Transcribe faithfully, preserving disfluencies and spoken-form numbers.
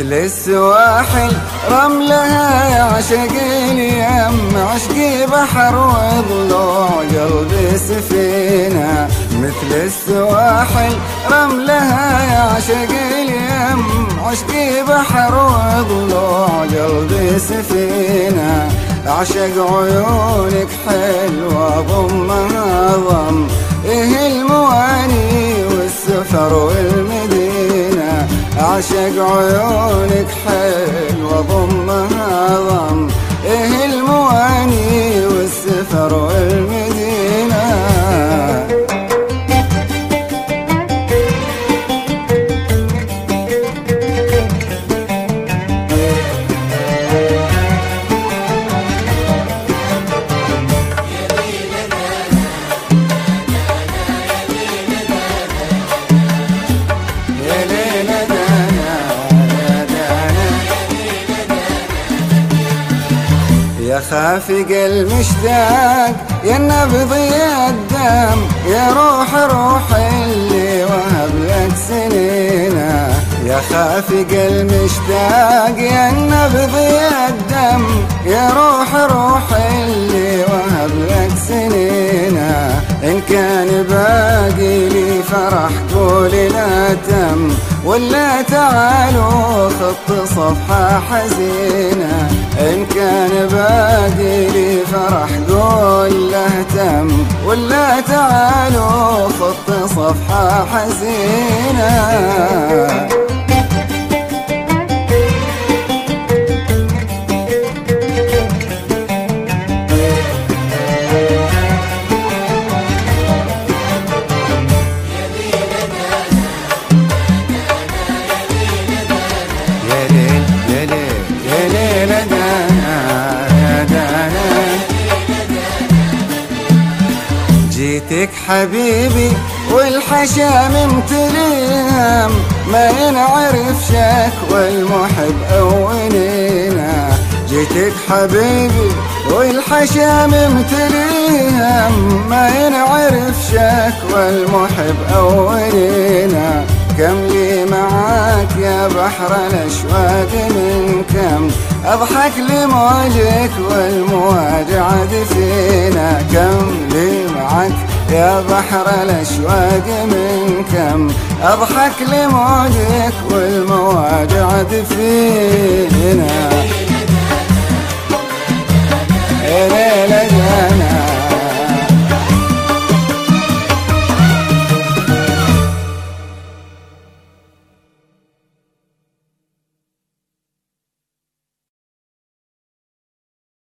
مثل السواحل رملها يعشق اليم، عشقي بحر وضلوع قلبي سفينة. مثل السواحل رملها يعشق اليم، عشقي بحر وضلوع قلبي سفينة. أعشق عيونك حلوة ضمها ضم، إيه المواني والسفر والمدينة. أعشق عيونك حلوة ضمها ضم، إيه المواني والسفر والمدينة. يا خافق المشتاق يا نبض يا الدم، يا روح روح اللي وهب لك سنينه. يا خافق المشتاق يا نبض يا الدم، يا روح روح اللي وهب لك سنينه. إن كان باقي لي فرح قولي لا تم، ولا تعالوا خط صفحة حزينة. إن كان باقي لي فرح قول له تم، ولا تعالوا خط صفحة حزينة. جيتك حبيبي والحشا ممتليهم، ما ينعرف شكوى المحب أولينا. جيتك حبيبي والحشا ممتليهم، ما ينعرف شكوى المحب أولينا. كم لي معاك يا بحر الأشواق من كم، أضحك لموجك والمواج عاد فينا. كم لي معاك يا بحر الأشواق من كم، أضحك لموجك والمواج عاد فينا. يا ليلة جانا